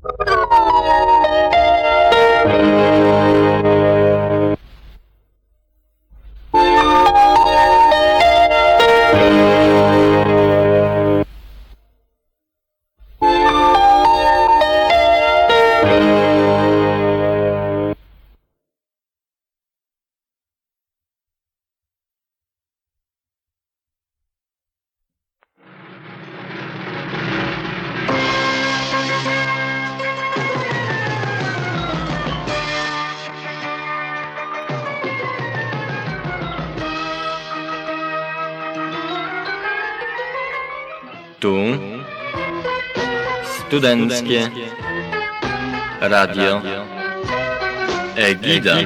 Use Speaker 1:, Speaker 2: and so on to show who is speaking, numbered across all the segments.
Speaker 1: Tu Studenckie Radio Egida.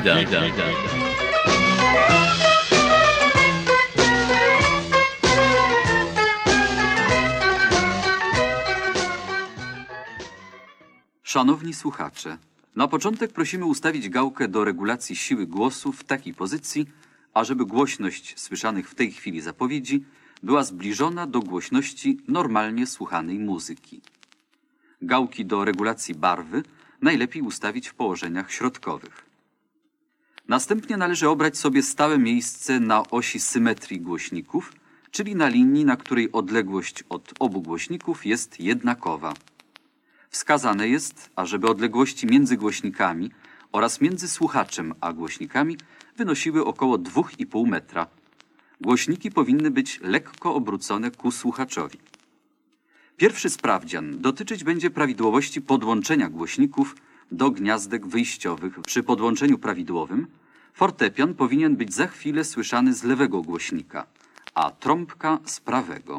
Speaker 2: Szanowni słuchacze, na początek prosimy ustawić gałkę do regulacji siły głosu w takiej pozycji, ażeby głośność słyszanych w tej chwili zapowiedzi była zbliżona do głośności normalnie słuchanej muzyki. Gałki do regulacji barwy najlepiej ustawić w położeniach środkowych. Następnie należy obrać sobie stałe miejsce na osi symetrii głośników, czyli na linii, na której odległość od obu głośników jest jednakowa. Wskazane jest, ażeby odległości między głośnikami oraz między słuchaczem a głośnikami wynosiły około 2,5 metra. Głośniki powinny być lekko obrócone ku słuchaczowi. Pierwszy sprawdzian dotyczyć będzie prawidłowości podłączenia głośników do gniazdek wyjściowych. Przy podłączeniu prawidłowym fortepian powinien być za chwilę słyszany z lewego głośnika, a trąbka z prawego.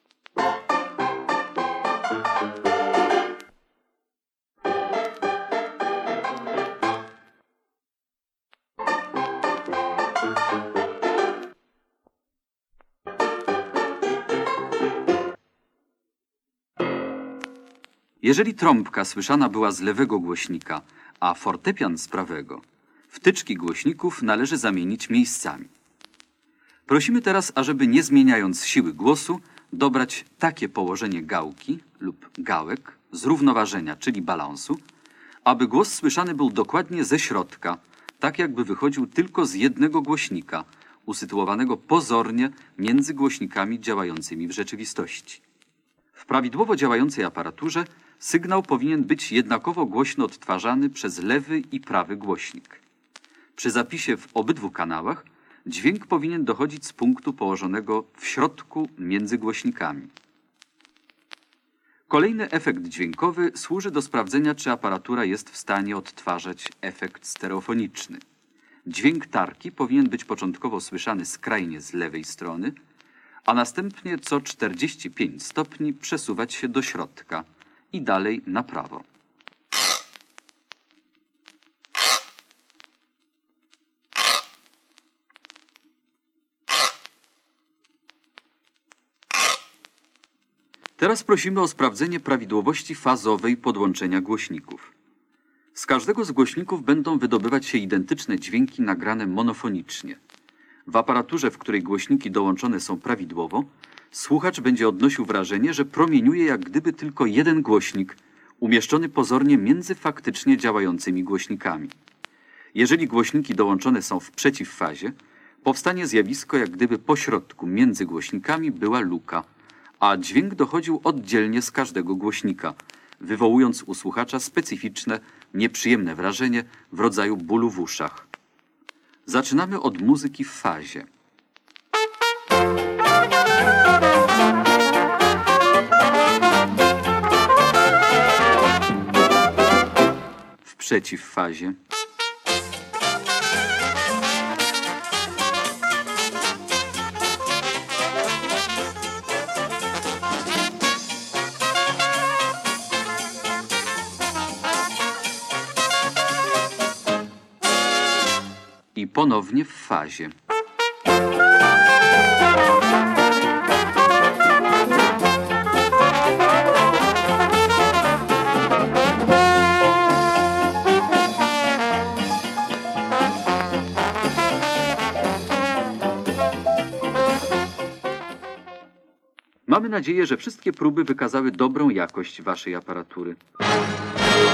Speaker 2: Jeżeli trąbka słyszana była z lewego głośnika, a fortepian z prawego, wtyczki głośników należy zamienić miejscami. Prosimy teraz, ażeby nie zmieniając siły głosu, dobrać takie położenie gałki lub gałek zrównoważenia, czyli balansu, aby głos słyszany był dokładnie ze środka, tak jakby wychodził tylko z jednego głośnika, usytuowanego pozornie między głośnikami działającymi w rzeczywistości. W prawidłowo działającej aparaturze sygnał powinien być jednakowo głośno odtwarzany przez lewy i prawy głośnik. Przy zapisie w obydwu kanałach dźwięk powinien dochodzić z punktu położonego w środku między głośnikami. Kolejny efekt dźwiękowy służy do sprawdzenia, czy aparatura jest w stanie odtwarzać efekt stereofoniczny. Dźwięk tarki powinien być początkowo słyszany skrajnie z lewej strony, a następnie co 45 stopni przesuwać się do środka i dalej na prawo. Teraz prosimy o sprawdzenie prawidłowości fazowej podłączenia głośników. Z każdego z głośników będą wydobywać się identyczne dźwięki nagrane monofonicznie. W aparaturze, w której głośniki dołączone są prawidłowo, słuchacz będzie odnosił wrażenie, że promieniuje jak gdyby tylko jeden głośnik, umieszczony pozornie między faktycznie działającymi głośnikami. Jeżeli głośniki dołączone są w przeciwfazie, powstanie zjawisko, jak gdyby pośrodku między głośnikami była luka, a dźwięk dochodził oddzielnie z każdego głośnika, wywołując u słuchacza specyficzne, nieprzyjemne wrażenie w rodzaju bólu w uszach. Zaczynamy od muzyki w fazie. W przeciwfazie. I ponownie w fazie. Mamy nadzieję, że wszystkie próby wykazały dobrą jakość waszej aparatury.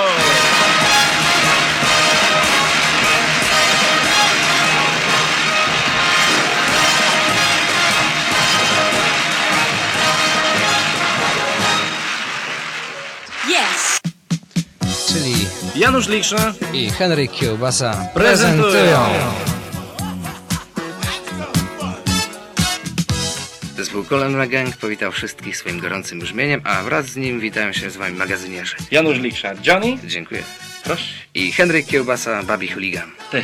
Speaker 1: Czyli
Speaker 3: Janusz Liksza
Speaker 1: i Henryk Kiełbasa prezentują
Speaker 4: Zespół Colin Gang powitał wszystkich swoim gorącym brzmieniem, a wraz z nim witają się z wami magazynierzy.
Speaker 3: Janusz Liksza, Johnny.
Speaker 4: Dziękuję.
Speaker 3: Proszę.
Speaker 4: I Henryk Kiełbasa, Babi Hooligan.
Speaker 3: Też.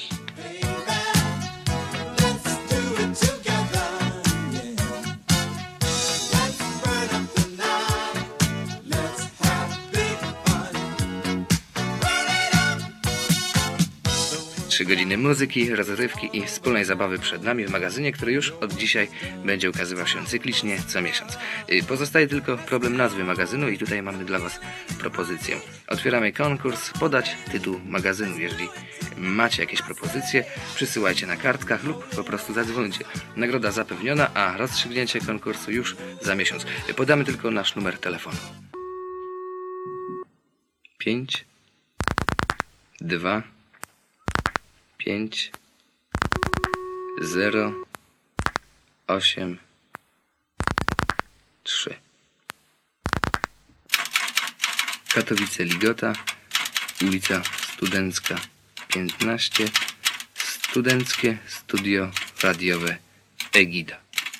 Speaker 4: Trzy godziny muzyki, rozrywki i wspólnej zabawy przed nami w magazynie, który już od dzisiaj będzie ukazywał się cyklicznie co miesiąc. Pozostaje tylko problem nazwy magazynu i tutaj mamy dla was propozycję. Otwieramy konkurs, podać tytuł magazynu. Jeżeli macie jakieś propozycje, przysyłajcie na kartkach lub po prostu zadzwońcie. Nagroda zapewniona, a rozstrzygnięcie konkursu już za miesiąc. Podamy tylko nasz numer telefonu. 5 2 5 0 8 3. Katowice Ligota, ulica Studencka 15, Studenckie Studio Radiowe Egida.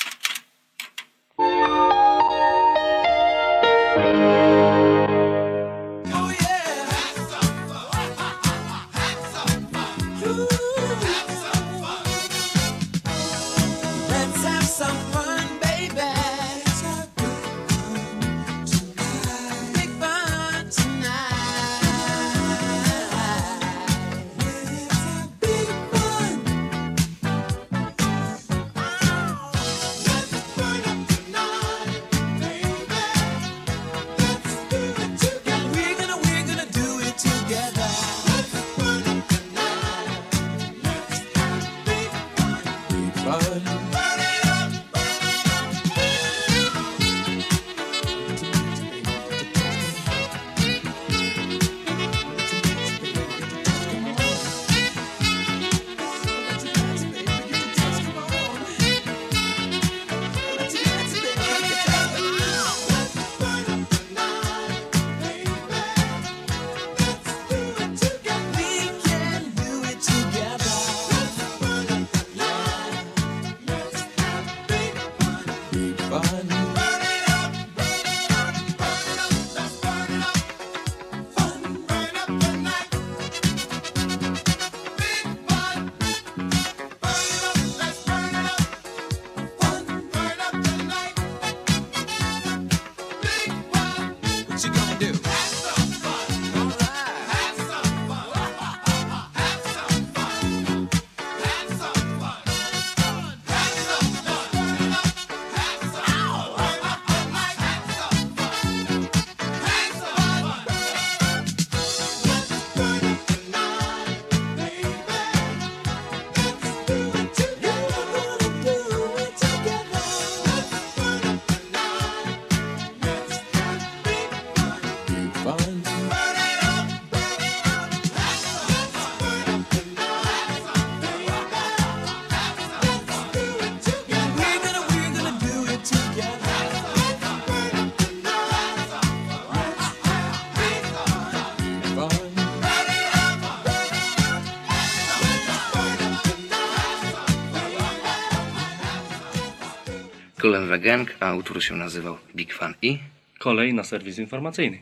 Speaker 4: Colin Gang, a utwór się nazywał Big Fan i
Speaker 3: Kolej na serwis informacyjny.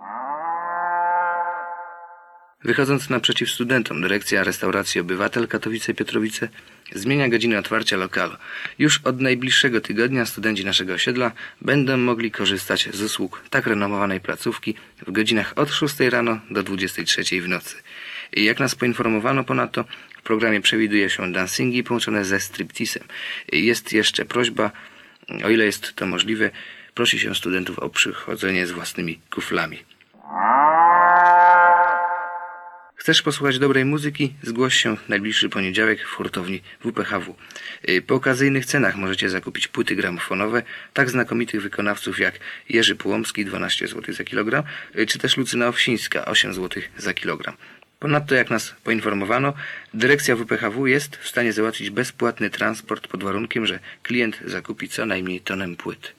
Speaker 4: wychodząc naprzeciw studentom, dyrekcja restauracji Obywatel Katowice-Piotrowice zmienia godzinę otwarcia lokalu. Już od najbliższego tygodnia studenci naszego osiedla będą mogli korzystać z usług tak renomowanej placówki w godzinach od 6 rano do 23 w nocy. I jak nas poinformowano ponadto, w programie przewiduje się dancingi połączone ze stripteasem. Jest jeszcze prośba, o ile jest to możliwe, prosi się studentów o przychodzenie z własnymi kuflami. Chcesz posłuchać dobrej muzyki? Zgłoś się najbliższy poniedziałek w hurtowni WPHW. Po okazyjnych cenach możecie zakupić płyty gramofonowe tak znakomitych wykonawców jak Jerzy Pułomski 12 zł za kilogram, czy też Lucyna Owsińska 8 zł za kilogram. Ponadto, jak nas poinformowano, dyrekcja WPHW jest w stanie załatwić bezpłatny transport pod warunkiem, że klient zakupi co najmniej tonę płyt.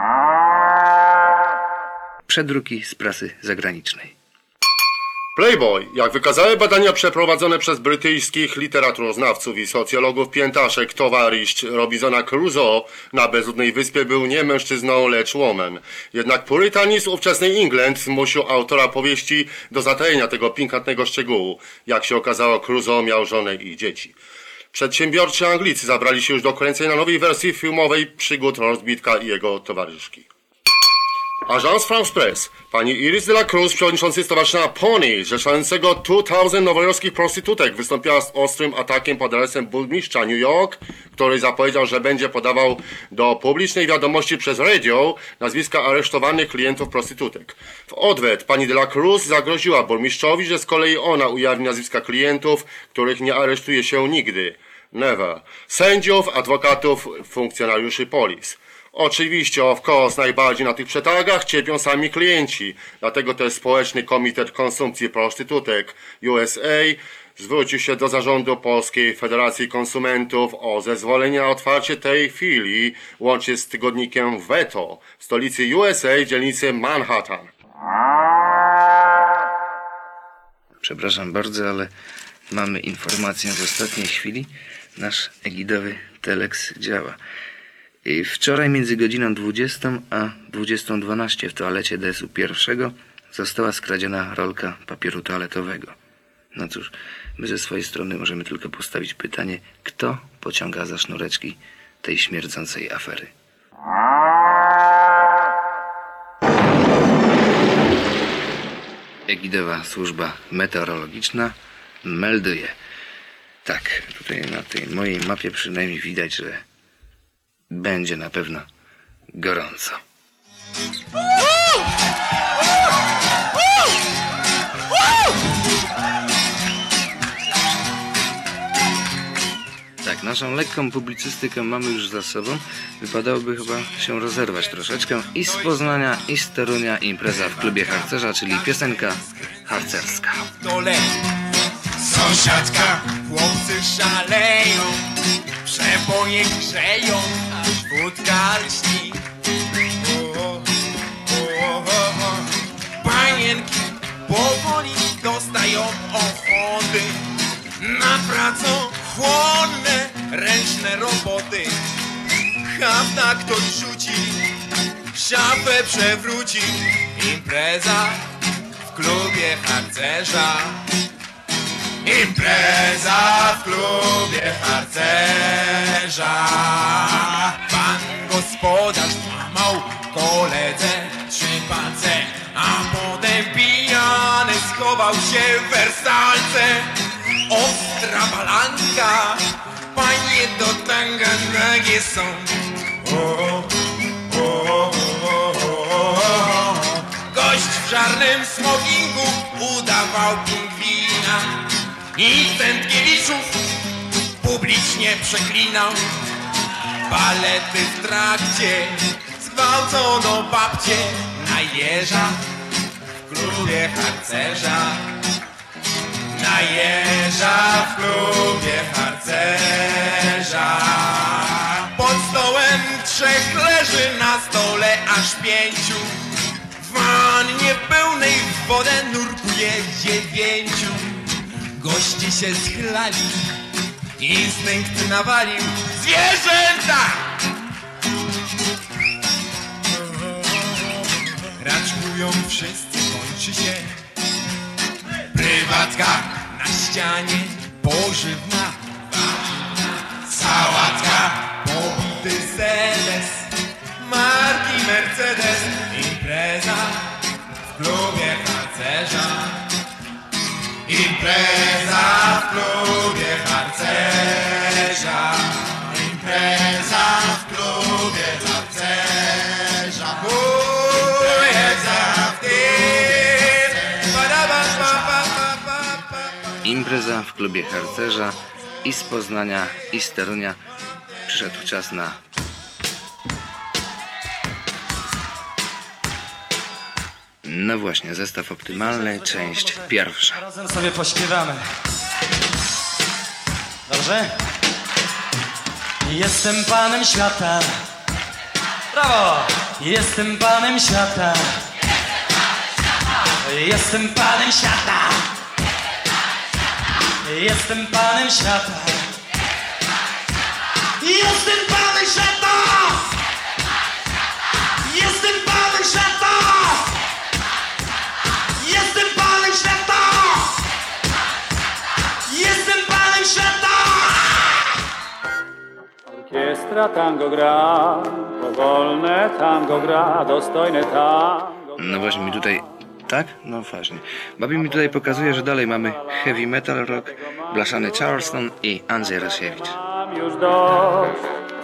Speaker 4: Przedruki z prasy zagranicznej.
Speaker 5: Playboy, jak wykazały badania przeprowadzone przez brytyjskich literaturoznawców i socjologów, piętaszek towarzysz Robinsona Crusoe na bezludnej wyspie był nie mężczyzną, lecz woman. Jednak purytanizm ówczesny England zmusił autora powieści do zatajenia tego pikantnego szczegółu. Jak się okazało, Crusoe miał żonę i dzieci. Przedsiębiorczy Anglicy zabrali się już do kręcenia nowej wersji filmowej przygód rozbitka i jego towarzyszki. Agence France Presse. Pani Iris de la Cruz, przewodniczący Stowarzyszenia Pony, zrzeszającego 2000 nowojorskich prostytutek, wystąpiła z ostrym atakiem pod adresem burmistrza New York, który zapowiedział, że będzie podawał do publicznej wiadomości przez radio nazwiska aresztowanych klientów prostytutek. W odwet pani de la Cruz zagroziła burmistrzowi, że z kolei ona ujawni nazwiska klientów, których nie aresztuje się nigdy. Never. Sędziów, adwokatów, funkcjonariuszy polis. Oczywiście, of course, najbardziej na tych przetargach cierpią sami klienci. Dlatego też Społeczny Komitet Konsumpcji Prostytutek USA zwrócił się do zarządu Polskiej Federacji Konsumentów o zezwolenie na otwarcie tej chwili, łącznie z tygodnikiem Veto w stolicy USA, dzielnicy Manhattan.
Speaker 4: Przepraszam bardzo, ale mamy informację z ostatniej chwili. Nasz egidowy telex działa. Wczoraj między godziną 20 a 20:12 w toalecie DSU I została skradziona rolka papieru toaletowego. No cóż, my ze swojej strony możemy tylko postawić pytanie, kto pociąga za sznureczki tej śmierdzącej afery. Egidowa służba meteorologiczna melduje. Tak, tutaj na tej mojej mapie przynajmniej widać, że będzie na pewno gorąco. Tak, naszą lekką publicystykę mamy już za sobą. Wypadałoby chyba się rozerwać troszeczkę. I z Poznania, i z Torunia impreza w klubie harcerza, czyli piosenka harcerska.
Speaker 6: Sąsiadka, chłopcy szaleją, przeboje grzeją, aż wódka lśni. Panienki powoli dostają ochoty na pracochłonne ręczne roboty. Hafta ktoś rzuci, szafę przewróci. Impreza w klubie harcerza. Impreza w klubie harcerza. Pan gospodarz złamał koledze 3 palce, a potem pijany schował się w wersalce. Ostra balanka, panie do tanga nagie są. Gość w czarnym smokingu udawał pingwina i Tętkiewiczów publicznie przeklinał. Balety w trakcie, zgwałcono babcię na jeża w klubie harcerza. Na jeża w klubie harcerza. Pod stołem 3 leży, na stole aż 5. W wannie pełnej w wodę nurkuje 9. Goście się schlali, instynkt nawalił. Zwierzęta! Raczkują wszyscy, kończy się prywatka. Na ścianie pożywna sałatka. Pobity sedes marki Mercedes. Impreza w klubie harcerza. Impreza w klubie harcerza. Impreza w klubie harcerza. Impreza w klubie harcerza.
Speaker 4: Impreza w klubie harcerza i z Poznania, i z Torunia. Przyszedł czas na... No właśnie, zestaw optymalny, część pierwsza.
Speaker 7: Razem sobie pośpiewamy. Dobrze? Jestem panem świata. Brawo! Jestem panem świata. Jestem panem świata. Jestem panem świata. Jestem panem świata. Jestem panem świata. Jestem panem świata. Jestem panem świata.
Speaker 8: Orkiestra tango gra, powolne tango gra, dostojne tango.
Speaker 4: No właśnie mi tutaj... Tak? No właśnie. Babi mi tutaj pokazuje, że dalej mamy heavy metal rock, blaszany Charleston i Andrzej Rosiewicz.
Speaker 8: Mam już dość.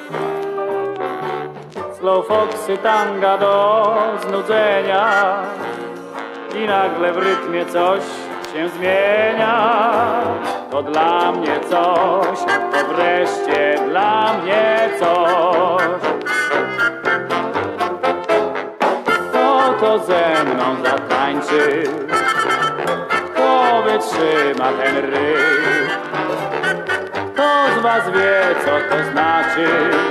Speaker 8: Slow foxy tanga do znudzenia i nagle w rytmie coś się zmienia. To dla mnie coś, to wreszcie dla mnie coś. Kto ze mną zatańczy, kto wytrzyma ten rytm, kto z was wie, co to znaczy,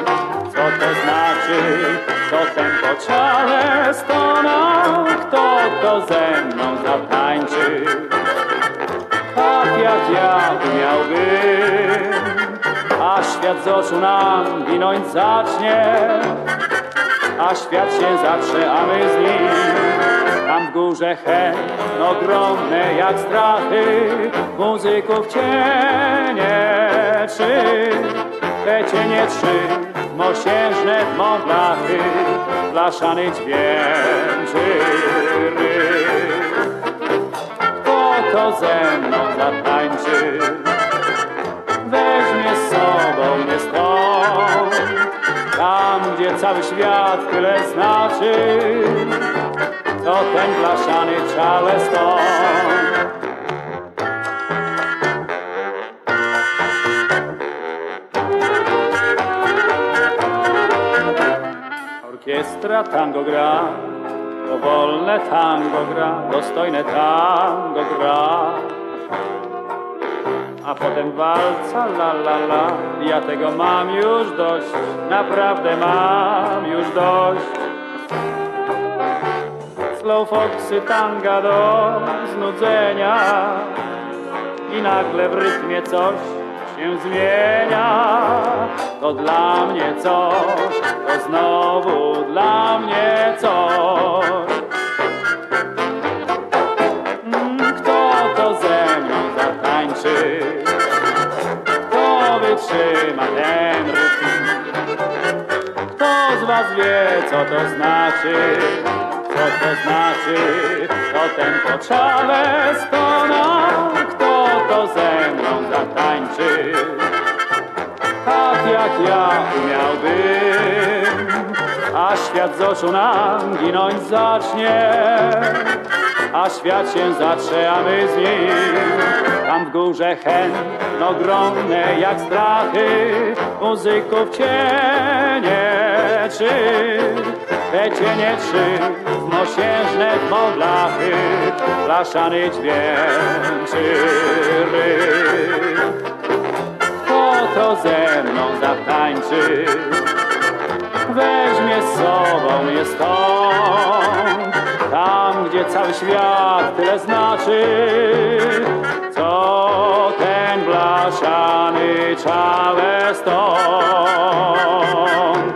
Speaker 8: to tempo Charlestona. Kto ze mną zatańczy, tak jak ja umiałbym, a świat z oczu nam ginąć zacznie. A świat się zatrze, a my z nim. Tam w górze hen ogromne jak strachy, muzyków cienie trzy, te cienie trzy, mosiężne tmą blachy, blaszany dźwięczy rytm. Kto to ze mną zatańczy, weźmie z sobą mnie stąd, tam, gdzie cały świat tyle znaczy, to ten blaszany Charleston. Orkiestra tango gra, powolne tango gra, dostojne tango gra. A potem walca, la la la, ja tego mam już dość, naprawdę mam już dość. Slow foxy tanga do znudzenia i nagle w rytmie coś się zmienia. To dla mnie coś, to znowu dla mnie coś. Kto to ze mną zatańczy, kto wytrzyma ten rytm, kto z was wie, co to znaczy, to tempo Charlestona. Kto to ze mną zatańczy, tak jak ja umiałbym, a świat z oczu nam ginąć zacznie. A świat się zatrze, a my z nim. Tam w górze hen ogromne jak strachy, muzyków cienie trzy, te cienie trzy, mosiężne tmą blachy, blaszany dźwięczy rytm. Kto to ze mną zatańczy, weźmie z sobą mnie stąd, tam gdzie cały świat tyle znaczy, co ten blaszany Charleston.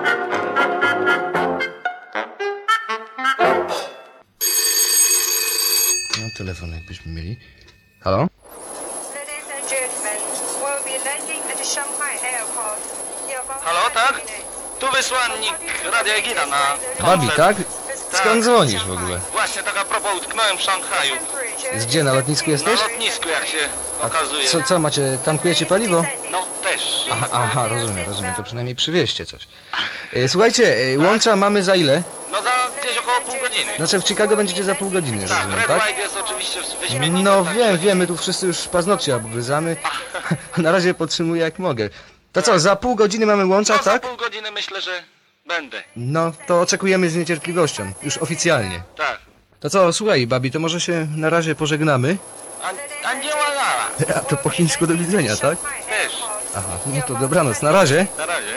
Speaker 4: No telefon jakbyśmy mieli. Halo?
Speaker 9: Ladies and gentlemen, we'll be landing at Shanghai Airport.
Speaker 7: Halo, tak? Tu wysłannik Radia Egida na
Speaker 1: Babi,
Speaker 7: koncert.
Speaker 1: tak? Skąd dzwonisz w ogóle?
Speaker 7: Właśnie, tak a propos, utknąłem w Szanghaju.
Speaker 1: Gdzie, na lotnisku
Speaker 7: Na
Speaker 1: jesteś?
Speaker 7: lotnisku, jak się okazuje.
Speaker 1: Co macie, tankujecie paliwo?
Speaker 7: No, też.
Speaker 1: Aha, rozumiem, to przynajmniej przywieźcie coś. Słuchajcie, łącza mamy za ile?
Speaker 7: No za gdzieś około pół godziny.
Speaker 1: Znaczy w Chicago będziecie za pół godziny,
Speaker 7: Tak,
Speaker 1: rozumiem,
Speaker 7: Red
Speaker 1: tak?
Speaker 7: White jest oczywiście wyśmienity.
Speaker 1: No
Speaker 7: tak,
Speaker 1: wiem, my tu wszyscy już paznokcie obgryzamy. Na razie podtrzymuję jak mogę. To co, za pół godziny mamy łącza,
Speaker 7: No za
Speaker 1: tak?
Speaker 7: pół godziny myślę, że będę.
Speaker 1: No, to oczekujemy z niecierpliwością, już oficjalnie.
Speaker 7: Tak.
Speaker 1: To co, słuchaj, Babi, to może się na razie pożegnamy?
Speaker 7: Andziałala.
Speaker 1: A to po chińsku do widzenia, tak?
Speaker 7: Też.
Speaker 1: Aha, no to dobranoc, na razie.
Speaker 7: Na razie.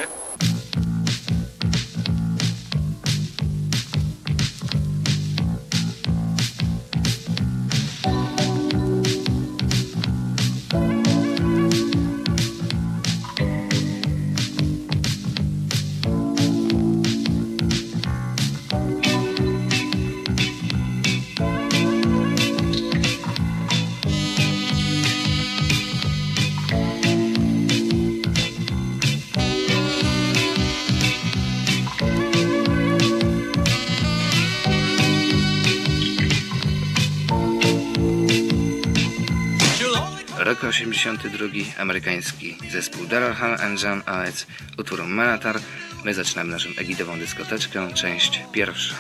Speaker 4: Rok 82, amerykański zespół Daryl Hall and John Oates, utwór Manatar. My zaczynamy naszą egidową dyskoteczkę, część pierwsza.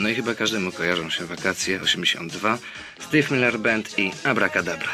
Speaker 4: No i chyba każdemu kojarzą się wakacje 82, Steve Miller Band i Abracadabra.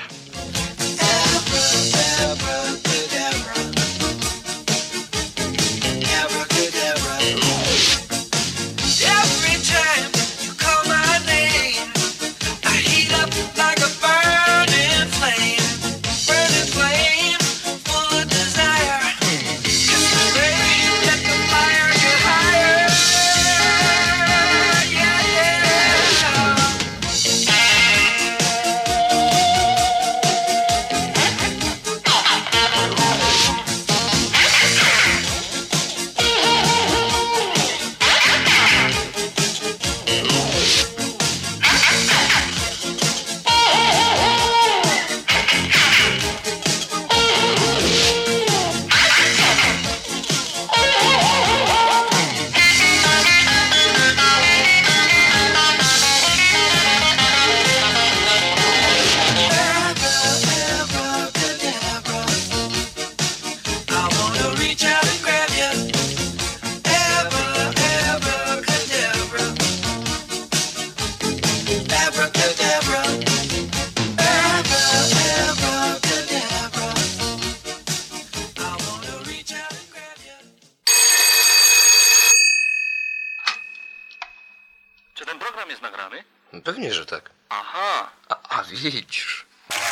Speaker 7: Czy ten program jest nagrany?
Speaker 1: Pewnie, że tak.
Speaker 7: Aha.
Speaker 1: A widzisz.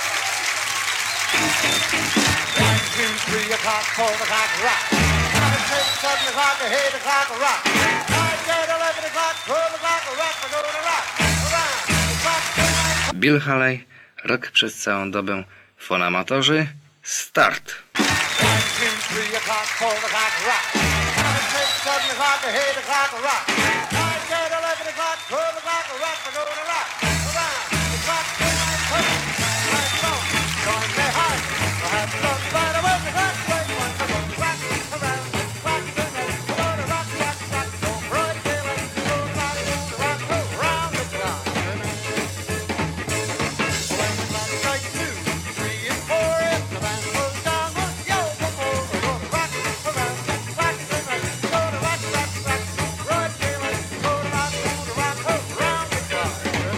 Speaker 6: 3 o'clock, 4 o'clock, rock. 5, 6, 7 o'clock, 8 o'clock, rock. 9, 10, 11 o'clock, 12 o'clock, rock. We're gonna rock around the clock tonight.
Speaker 4: Bill Haley, rok przez całą dobę, fonamatorzy, start!
Speaker 6: 1, 2, 3 o'clock, 4 o'clock, rock. 5, 6, 7 o'clock, 8 o'clock, rock. 9, 10, 11 o'clock, 12 o'clock, rock. We're gonna rock around the clock tonight. Right on, gonna say hi. We'll have some fun with the clock. We're gonna rock around the clock tonight. We're gonna rock, rock, rock, so bright daylight. We're gonna rock around the clock tonight. When the clock strikes 2, 3, and 4, if the band goes down, we'll go before. We're gonna rock around the clock tonight. We're gonna rock, rock, rock, so bright daylight. We're gonna rock around the clock tonight.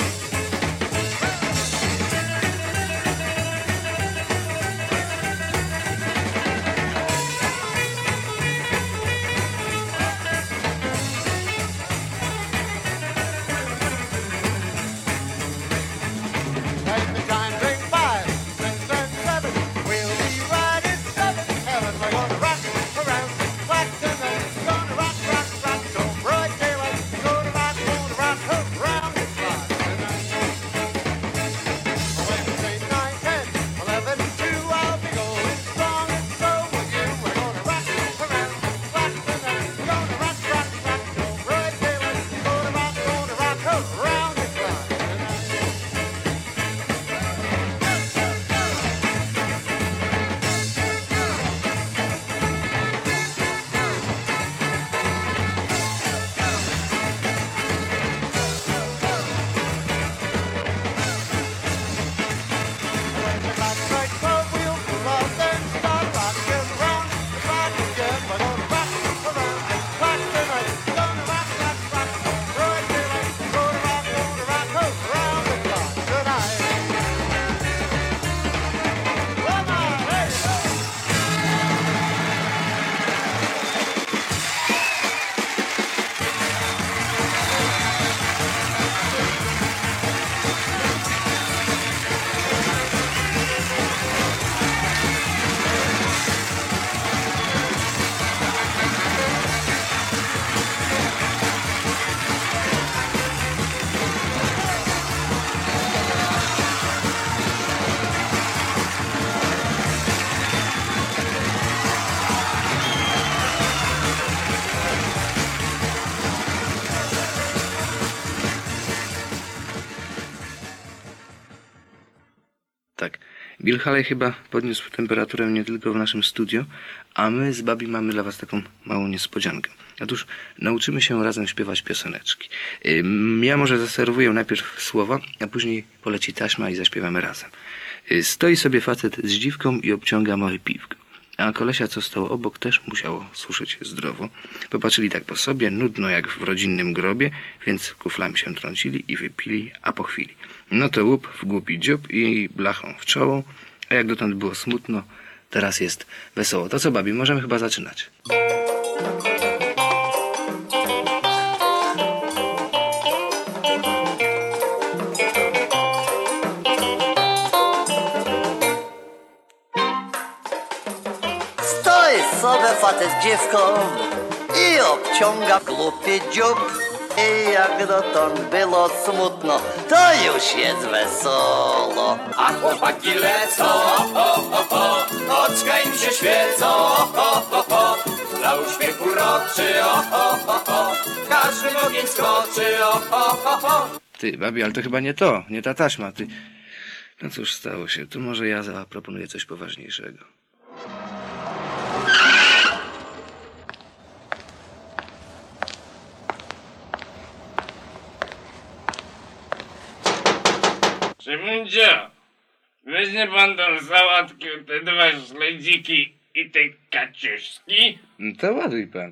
Speaker 6: Right the time, drink 5, 6, and 7. We'll be right in 7th heaven. We're gonna rock around the clock tonight. We're gonna rock, rock, rock, so bright daylight. We're gonna rock around the clock tonight. Wednesday, 9, 10, 11, 2, I'll be going strong, and so will you. We're gonna rock around the clock tonight. We're gonna rock, rock, rock, so bright daylight. We're gonna rock around the clock tonight. When the clock strikes 12, we'll pull off and start rocking around the clock again. We're gonna rock around the clock tonight. We're gonna rock, rock, rock, so bright daylight. We're gonna rock around the clock tonight. Come on, hey, hey.
Speaker 4: Tak, Bill Haley chyba podniósł temperaturę nie tylko w naszym studio, a my z Babi mamy dla was taką małą niespodziankę. Otóż nauczymy się razem śpiewać pioseneczki. Ja może zaserwuję najpierw słowa, a później poleci taśma i zaśpiewamy razem. Stoi sobie facet z dziwką i obciąga małe piwko. A kolesia, co stał obok, też musiało słyszeć zdrowo. Popatrzyli tak po sobie, nudno jak w rodzinnym grobie, więc kuflami się trącili i wypili, a po chwili. No to łup w głupi dziób i blachą w czoło, a jak dotąd było smutno, teraz jest wesoło. To co, babi, możemy chyba zaczynać.
Speaker 10: Stoi sobie facet z dziewką i obciąga głupie dziób. I jak dotąd było smutno, to już jest wesoło.
Speaker 11: A chłopaki lecą, oczka im się świecą, dla uśmiechu roczy, każdy w ogień skoczy,
Speaker 4: Ty, babi, ale to chyba nie to, nie ta taśma, ty. No cóż, stało się. Tu może ja zaproponuję coś poważniejszego.
Speaker 3: Szymundzio, weźmie pan tą sałatkę, te dwa śledziki i te kaczuszki?
Speaker 4: No to ładuj pan.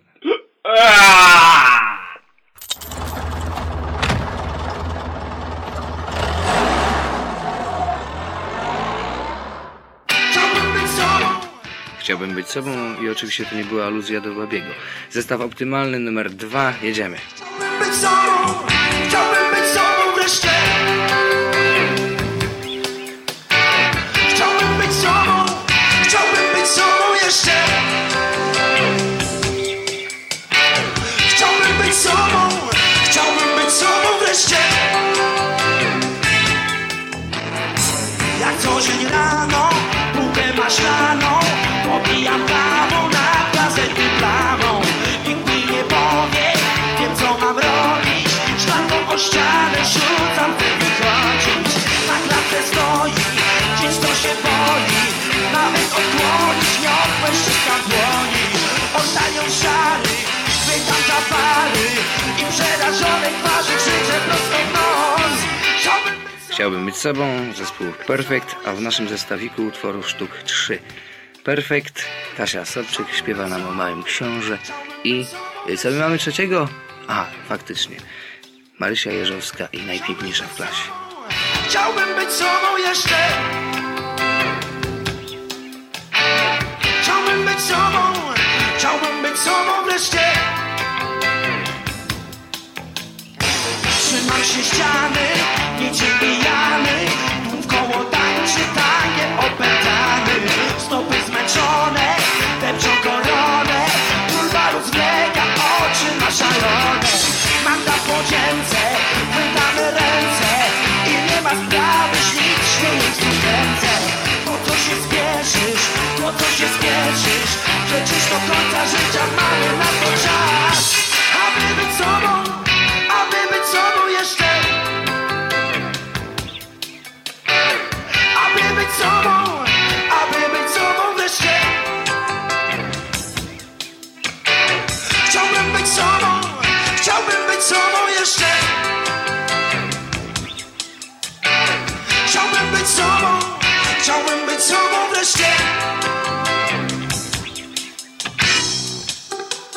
Speaker 4: Chciałbym być sobą i oczywiście to nie była aluzja do Babiego. Zestaw optymalny numer 2, jedziemy.
Speaker 11: Chciałbym być sobą wreszcie. Chciałbym być sobą jeszcze. Chciałbym być sobą wreszcie. Jak co dzień rano, bułkę maślaną, pobijam kawą na gazety plamą. Nikt mi nie powie, wiem co mam robić. Szklanką o ścianę rzucam, chcę wychodzić. Na klatce stoi, dziś to się boi. Nawet odkłonić nie odpłeszczyka dłoni. Oddają szary, chwytam za pary i przerażone twarzy krzyczę prosto w nos.
Speaker 4: Chciałbym być sobą, zespół Perfect, a w naszym zestawiku utworów sztuk 3. Perfect, Kasia Sobczyk śpiewa nam o Małym Książę i co my mamy trzeciego? A, faktycznie, Marysia Jeżowska i Najpiękniejsza w klasie.
Speaker 11: Chciałbym być sobą jeszcze. Chciałbym być sobą wreszcie. Trzymam się ściany, niczym pijany. W koło tańczy tanie opętany. Stopy zmęczone, depczą koronę. Pulwa rozwlega oczy na szalone. Mam na podzięce, wydane ręce. I nie ma sprawy, śmig śmieje w ręce. Po co się spieszysz, przecież do końca życia mamy na to czas. Aby być sobą jeszcze. Aby być sobą wreszcie. Chciałbym być sobą jeszcze. Chciałbym być sobą wreszcie.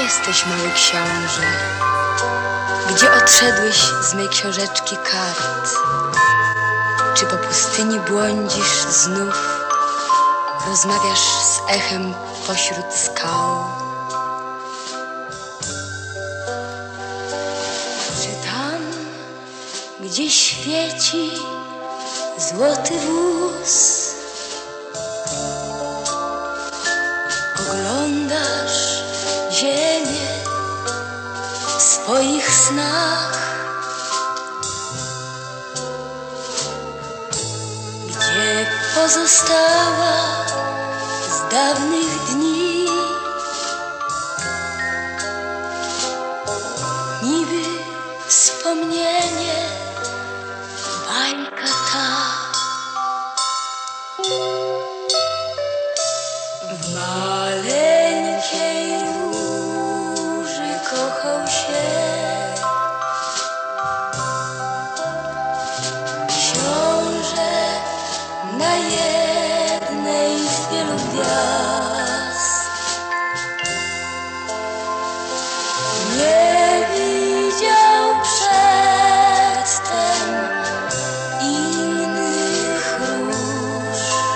Speaker 12: jesteś, mały książę? Gdzie odszedłeś z mej książeczki kart? Czy po pustyni błądzisz znów? Rozmawiasz z echem pośród skał? Czy tam, gdzie świeci złoty wóz, oglądasz ziemię w swoich snach? Gdzie pozostała z dawnych dni, niby wspomnienie, bajka ta. W maleńkiej róży kochał się książę na jednej z wielu gwiazd. Nie widział przedtem innych róż,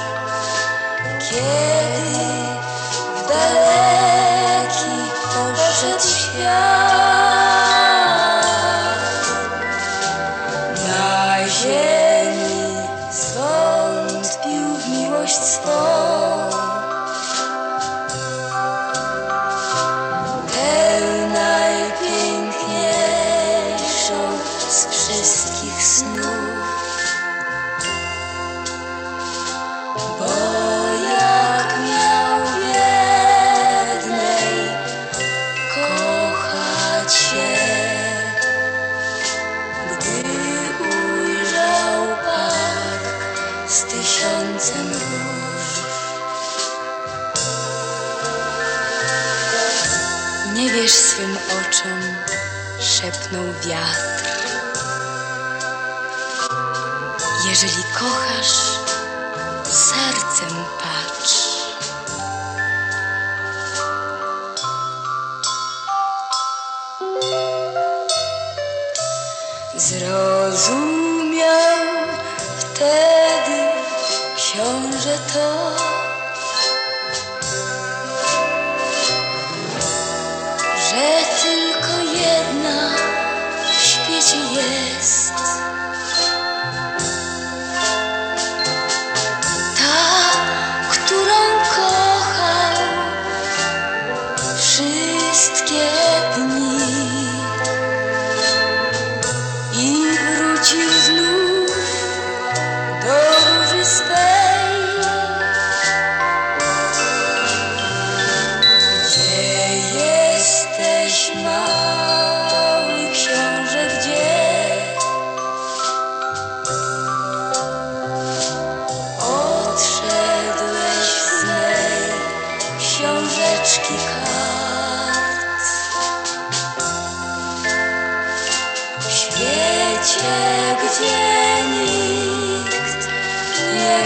Speaker 12: kiedy w daleki poszedł świat. Na ziemi zwątpił w miłość swą, tę najpiękniejszą z wszystkich snów. Bo jak miał w jednej kochać się, gdy ujrzał park z 1000 róż. Nie wierz swym oczom, szepnął wiatr. Jeżeli kochasz, sercem patrz. Zrozumiał wtedy książę to, że tylko jedna w świecie jest, ta, którą kochał wszystkie dni, i wrócił znów do róży swej. Gdzie jesteś, mały książę, gdzie? Odszedłeś z mej książeczki kart. W świecie, gdzie nikt nie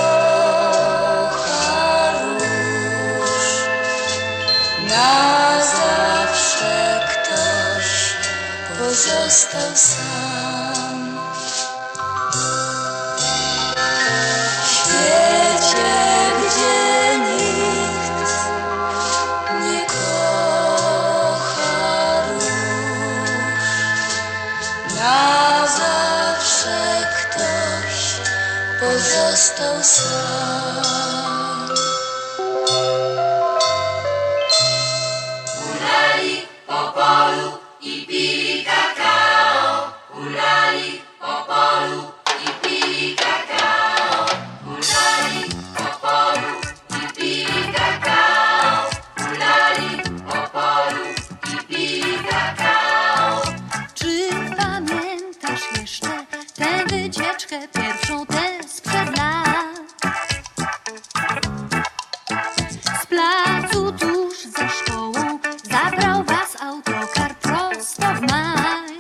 Speaker 12: kocha róż, na zawsze ktoś pozostał sam. W świecie, gdzie nikt nie kocha róż, na zawsze ktoś pozostał sam.
Speaker 11: Hulali po polu i pili kakao. Hulali po polu i pili kakao. Hulali po polu i pili kakao. Hulali po polu i pili kakao.
Speaker 13: Czy pamiętasz jeszcze tę wycieczkę, pierwszą tę sprzed lat? Z placu tuż za szkołą zabrał was autokar prosto w maj.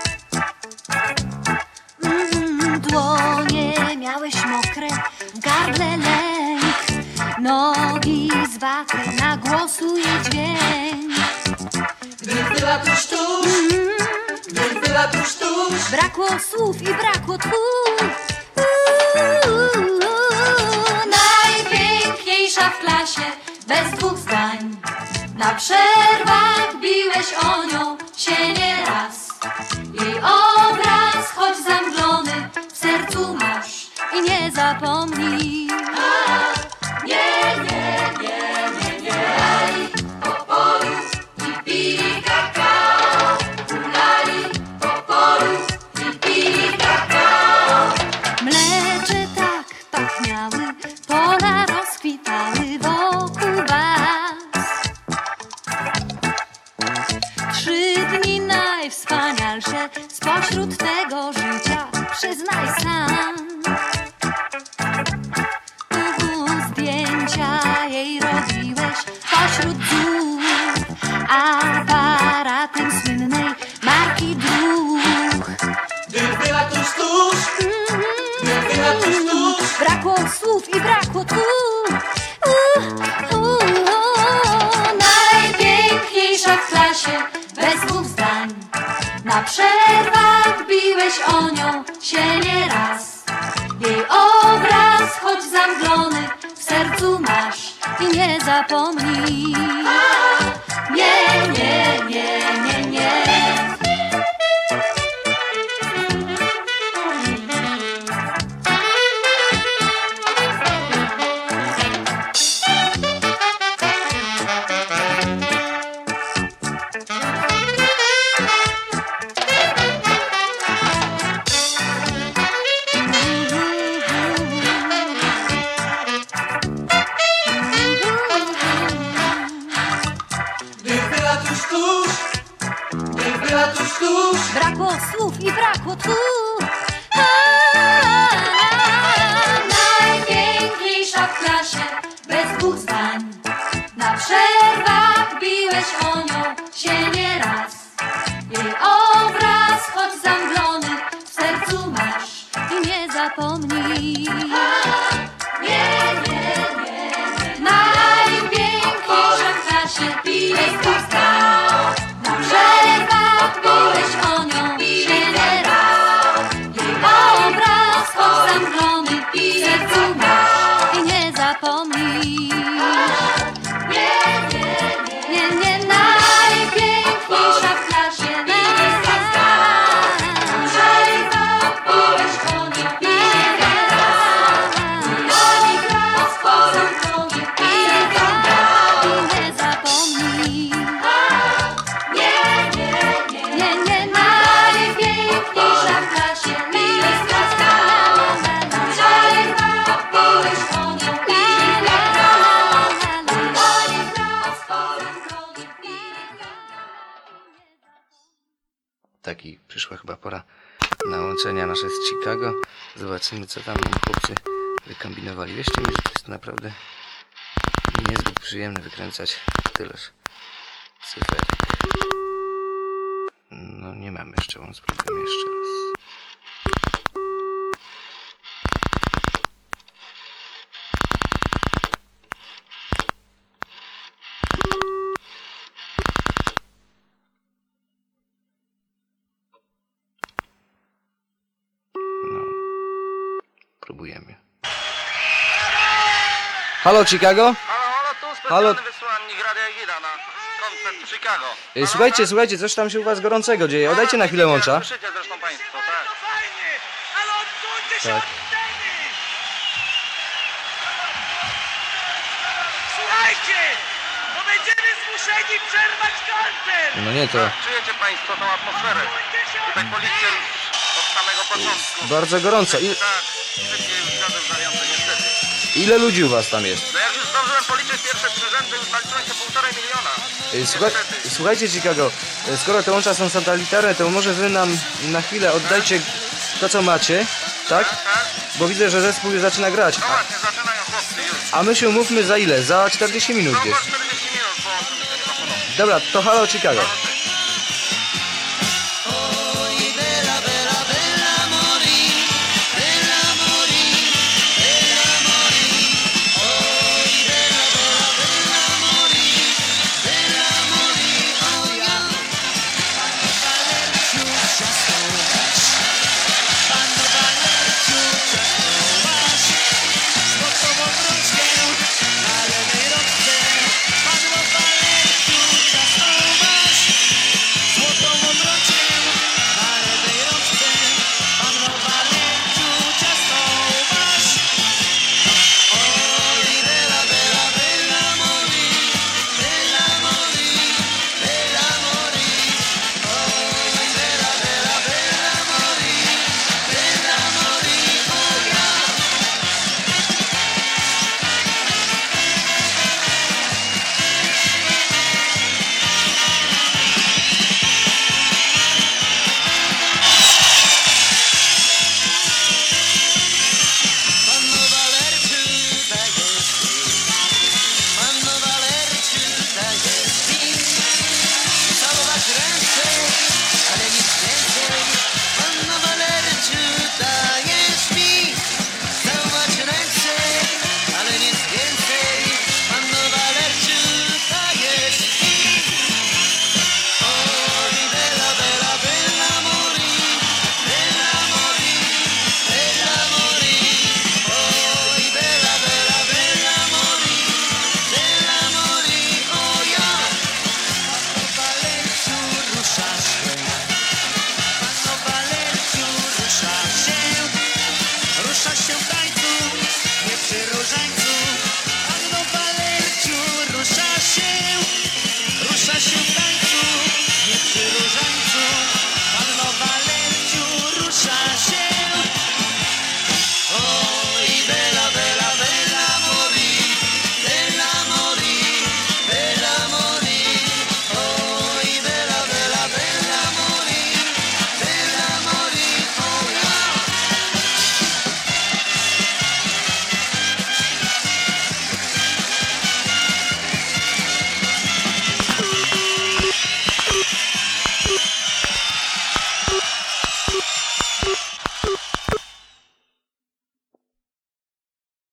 Speaker 13: Dłonie miałeś mokre, w gardle lęk, nogi zwakłe, na głosu jej dźwięk.
Speaker 12: była tuż, gdy była tuż.
Speaker 13: Brakło słów i brakło tchórz. Najpiękniejsza w klasie, bez dwóch zdań. Na przerwach biłeś o nią się nieraz. Jej obraz, choć zamglony, w sercu masz i nie zapomnij. Nie, nie, nie, nie, nie. Po polu i pili kakao. Hulali po polu i pili kakao. Mlecze tak pachniały, pola rozkwitały wokół was. 3 dni najwspanialsze spośród tego życia, przyznaj sam. Zdjęcia jej robiłeś pośród dróg, aparatem słynnej marki Druch.
Speaker 12: Gdy była tuż, gdy była tuż.
Speaker 13: Brakło słów i brakło tchórz. Najpiękniejsza w klasie, bez dwóch zdań. Na przerwach biłeś o nią się nieraz. Jej obraz, choć zamglony, w sercu masz i nie zapomnij. Nie, nie, nie, nie, nie. Brakło słów i brakło tchórz. Najpiękniejsza w klasie, bez dwóch zdań. Na przerwach biłeś o nią się nieraz. Jej obraz, choć zamglony, w sercu masz i nie zapomnij. Nie, nie, nie, nie. Najpiękniejsza w klasie, bez dwóch zdań. Na przerwach biłeś o nią się nieraz. Jej obraz, choć zamglony, w sercu masz i nie zapomnij. Nie, nie, nie, nie, najpiękniejsza w klasie, bez dwóch zdań. Na przerwach biłeś o nią się nieraz. Jej obraz, choć zamglony, w sercu masz i nie zapomnij. Nie, nie, najpiękniejsza w klasie, bez dwóch zdań. Na przerwach biłeś o nią się nieraz. Jej obraz, choć zamglony, w
Speaker 4: Taki przyszła chyba pora na łączenia nasze z Chicago. Zobaczymy, co tam chłopcy wykombinowali. Wierzcie mi, że to jest naprawdę niezbyt przyjemne wykręcać tyleż cyferek. No nie mamy jeszcze, spróbujmy jeszcze raz. Próbujemy.
Speaker 1: Halo Chicago? Halo.
Speaker 7: Wysłannik Radia Gida na koncert w Chicago.
Speaker 1: Słuchajcie, coś tam się u was gorącego dzieje. Oddajcie na chwilę łącza.
Speaker 7: Słyszycie zresztą państwo, tak?
Speaker 1: Tak.
Speaker 11: Słuchajcie, bo będziemy zmuszeni przerwać koncert!
Speaker 1: No nie to.
Speaker 7: Czujecie państwo tą atmosferę? Tutaj policja już od samego początku.
Speaker 1: Bardzo gorąco.
Speaker 7: Tak, wszystkie już zgody wzajemne niestety.
Speaker 1: Ile ludzi u was tam jest?
Speaker 7: No jak już zdążyłem policzyć pierwsze 3 rzędy, już naliczyłem się 1,5 miliona.
Speaker 1: Słuchajcie Chicago, skoro te łącza są satelitarne, to może wy nam na chwilę oddajcie to, co macie, tak? Bo widzę, że zespół już zaczyna grać.
Speaker 7: No właśnie, zaczynają chłopcy już.
Speaker 1: A my się umówmy za ile? Za 40 minut
Speaker 7: No
Speaker 1: gdzieś.
Speaker 7: po 40 minut połączymy się ponownie.
Speaker 1: Dobra, to halo Chicago.